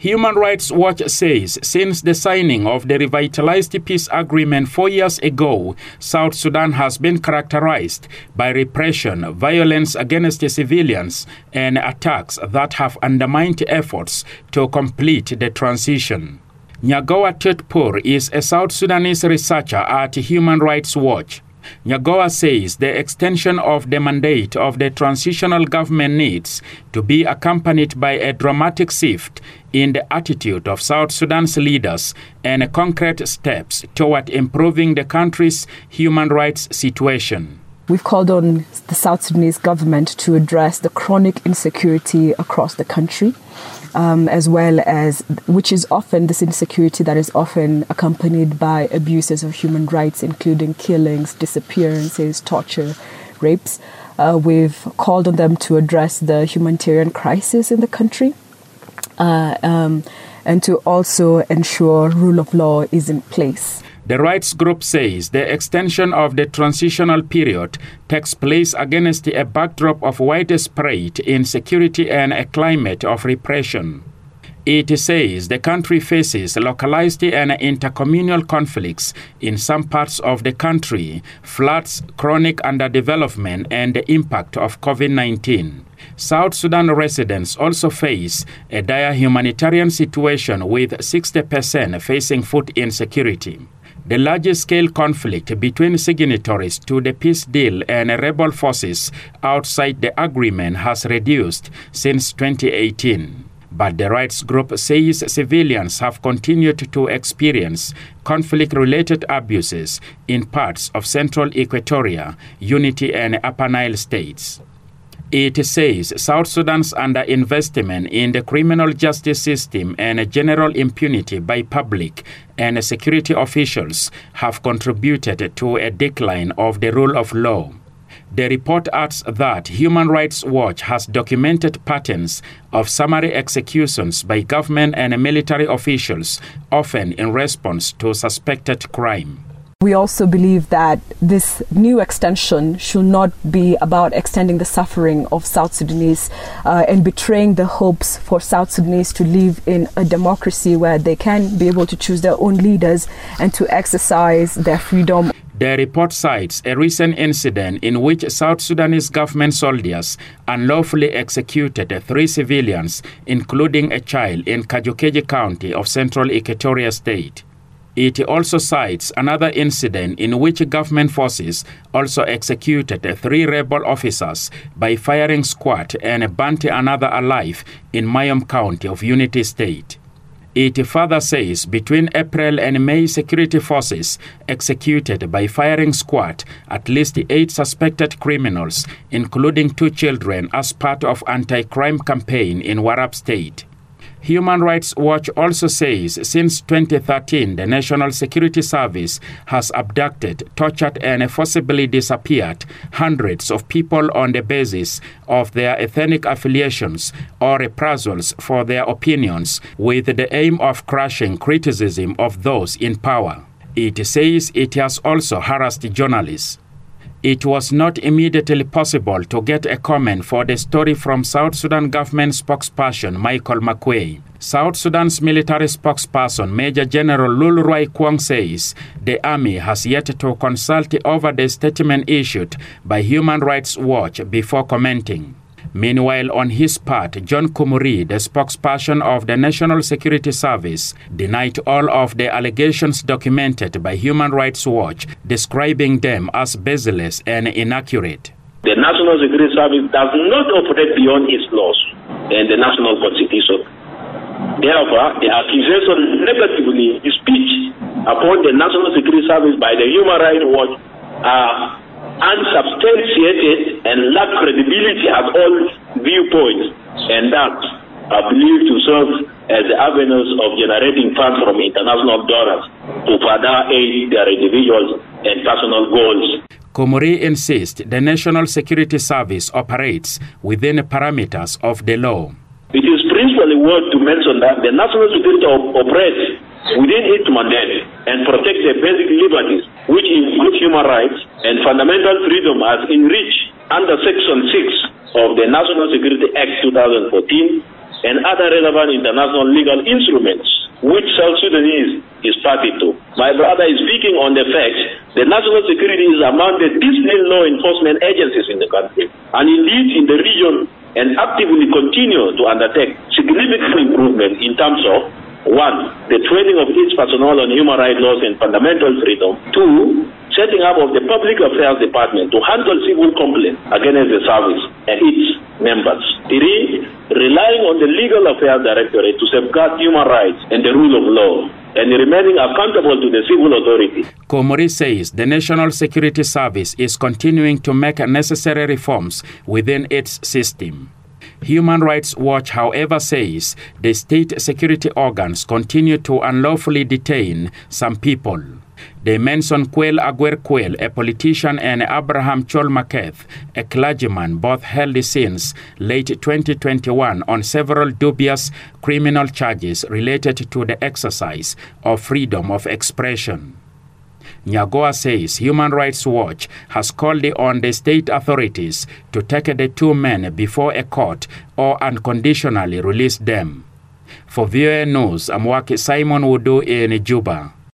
Human Rights Watch says since the signing of the revitalized peace agreement 4 years ago, South Sudan has been characterized by repression, violence against the civilians, and attacks that have undermined efforts to complete the transition. Nyagawa Tetpour is a South Sudanese researcher at Human Rights Watch. Nyagawa says the extension of the mandate of the transitional government needs to be accompanied by a dramatic shift in the attitude of South Sudan's leaders and concrete steps toward improving the country's human rights situation. We've called on the South Sudanese government to address the chronic insecurity across the country, as well as, which is often this insecurity that is often accompanied by abuses of human rights, including killings, disappearances, torture, rapes. We've called on them to address the humanitarian crisis in the country and to also ensure rule of law is in place. The rights group says the extension of the transitional period takes place against a backdrop of widespread insecurity and a climate of repression. It says the country faces localized and intercommunal conflicts in some parts of the country, floods, chronic underdevelopment, and the impact of COVID-19. South Sudan residents also face a dire humanitarian situation with 60% facing food insecurity. The large-scale conflict between signatories to the peace deal and rebel forces outside the agreement has reduced since 2018. But the rights group says civilians have continued to experience conflict-related abuses in parts of central Equatoria, Unity, and Upper Nile states. It says South Sudan's underinvestment in the criminal justice system and general impunity by public and security officials have contributed to a decline of the rule of law. The report adds that Human Rights Watch has documented patterns of summary executions by government and military officials, often in response to suspected crime. We also believe that this new extension should not be about extending the suffering of South Sudanese and betraying the hopes for South Sudanese to live in a democracy where they can be able to choose their own leaders and to exercise their freedom. The report cites a recent incident in which South Sudanese government soldiers unlawfully executed 3 civilians, including a child, in Kajukeji County of Central Equatoria State. It also cites another incident in which government forces also executed 3 rebel officers by firing squad and burnt another alive in Mayom County of Unity State. It further says between April and May, security forces executed by firing squad at least 8 suspected criminals, including 2 children, as part of anti-crime campaign in Warab State. Human Rights Watch also says since 2013, the National Security Service has abducted, tortured, and forcibly disappeared hundreds of people on the basis of their ethnic affiliations or reprisals for their opinions, with the aim of crushing criticism of those in power. It says it has also harassed journalists. It was not immediately possible to get a comment for the story from South Sudan government spokesperson Michael Makwei. South Sudan's military spokesperson Major General Lulroy Kwong says the army has yet to consult over the statement issued by Human Rights Watch before commenting. Meanwhile, on his part, John Kumuri, the spokesperson of the National Security Service, denied all of the allegations documented by Human Rights Watch, describing them as baseless and inaccurate. The National Security Service does not operate beyond its laws and the national constitution. Therefore, the accusation negatively speech upon the National Security Service by the Human Rights Watch are unsubstantiated and lack credibility at all viewpoints, and that are believed to serve as the avenues of generating funds from international donors to further aid their individuals and personal goals. Komori insists the National Security Service operates within the parameters of the law. It is principally worth to mention that the National Security operates within its mandate and protect the basic liberties, which include human rights and fundamental freedom as enriched under Section 6 of the National Security Act 2014 and other relevant international legal instruments which South Sudanese is party to. My brother is speaking on the fact that national security is among the disciplined law enforcement agencies in the country, and indeed in the region, and actively continue to undertake significant improvement in terms of 1. The training of its personnel on human rights laws and fundamental freedom. 2. Setting up of the Public Affairs Department to handle civil complaints against the service and its members. 3. Relying on the Legal Affairs Directorate to safeguard human rights and the rule of law, and remaining accountable to the civil authority. Komori says the National Security Service is continuing to make necessary reforms within its system. Human Rights Watch, however, says the state security organs continue to unlawfully detain some people. They mention Kwel Agwer Kwel, a politician, and Abraham Chol Maketh, a clergyman, both held since late 2021 on several dubious criminal charges related to the exercise of freedom of expression. Nyagoa says Human Rights Watch has called on the state authorities to take the two men before a court or unconditionally release them. For VOA News, I'm Simon Wudu in Juba.